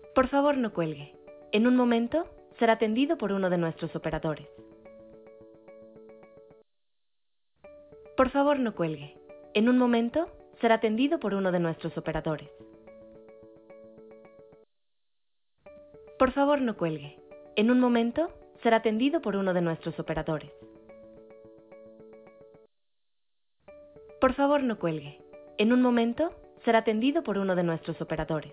Por favor, no cuelgue. En un momento será atendido por uno de nuestros operadores. Por favor, no cuelgue. En un momento será atendido por uno de nuestros operadores. Por favor, no cuelgue. En un momento será atendido por uno de nuestros operadores. Por favor, no cuelgue. En un momento será atendido por uno de nuestros operadores.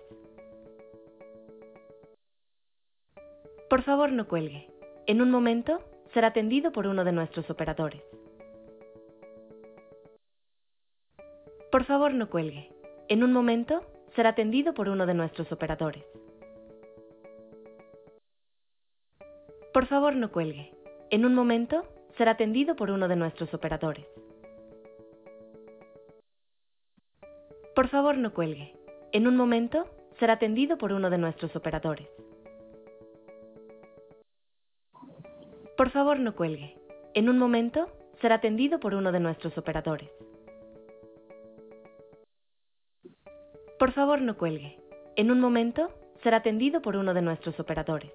Por favor, no cuelgue. En un momento será atendido por uno de nuestros operadores. Por favor, no cuelgue. En un momento será atendido por uno de nuestros operadores. Por favor, no cuelgue. En un momento será atendido por uno de nuestros operadores. Por favor, no cuelgue. En un momento será atendido por uno de nuestros operadores. Por favor, no cuelgue. En un momento será atendido por uno de nuestros operadores. Por favor, no cuelgue. En un momento será atendido por uno de nuestros operadores.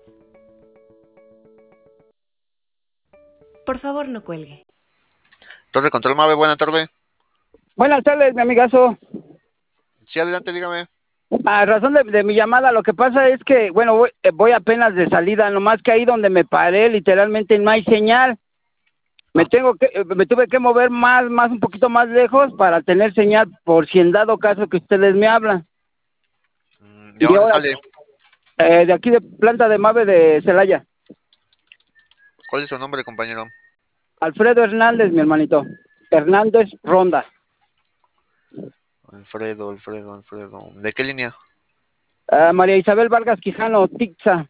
Por favor, no cuelgue. Torre Control Mave, buena tarde. Buenas tardes, mi amigazo. Sí, adelante, dígame. A razón de mi llamada, lo que pasa es que, bueno, voy apenas de salida, nomás que ahí donde me paré, literalmente no hay señal. Me tuve que mover más, un poquito más lejos para tener señal, por si en dado caso que ustedes me hablan. ¿De dónde sale? De aquí de planta de Mave de Celaya. ¿Cuál es su nombre, compañero? Alfredo Hernández, mi hermanito. Hernández Ronda. Alfredo. ¿De qué línea? María Isabel Vargas Quijano, Tixa.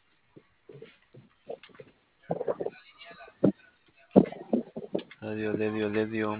Ledio.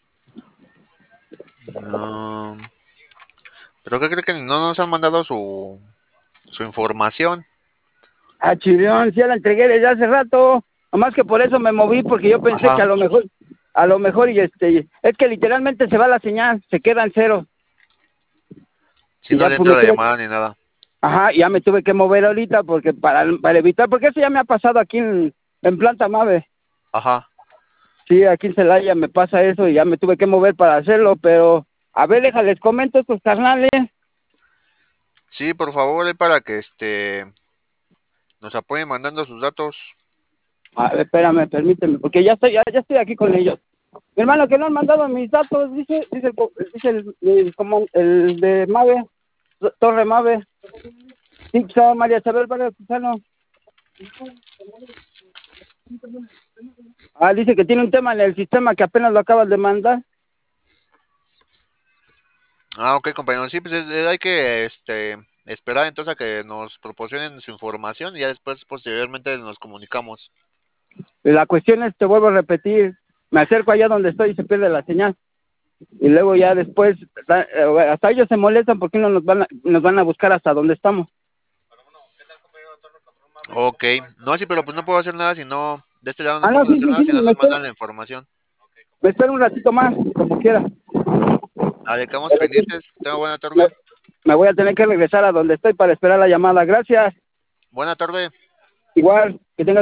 No. ¿Pero qué cree que no nos han mandado su información? Chirión, sí la entregué desde hace rato. Nomás que por eso me moví, porque yo pensé que a lo mejor, y es que literalmente se va la señal, se queda en cero. Si no le entra la llamada ni nada. Ajá, ya me tuve que mover ahorita porque para evitar, porque eso ya me ha pasado aquí en Planta Mave. Ajá. Sí, aquí en Celaya me pasa eso y ya me tuve que mover para hacerlo, pero a ver, déjales comento estos carnales. Sí, por favor, para que nos apoyen mandando sus datos. A ver, espérame, permíteme, porque ya estoy aquí con ellos. Mi hermano, que no han mandado mis datos, dice el de Mave, Torre Mave, Tixa, María Isabel Vargas Quijano. Dice que tiene un tema en el sistema que apenas lo acabas de mandar. Ok, compañero, sí, pues hay que esperar entonces a que nos proporcionen su información y ya después, posteriormente, nos comunicamos. La cuestión es, te vuelvo a repetir, me acerco allá donde estoy y se pierde la señal. Y luego ya después, hasta ellos se molestan porque no nos van a buscar hasta donde estamos. Ok, no, sí, pero pues no puedo hacer nada si no, de este lado no No, podemos hacer nada sí, si no nos mandan la información. me espero un ratito más, como quiera. Quedamos pendientes, tenga buena tarde. Me voy a tener que regresar a donde estoy para esperar la llamada. Gracias. Buena tarde. Igual, que tengas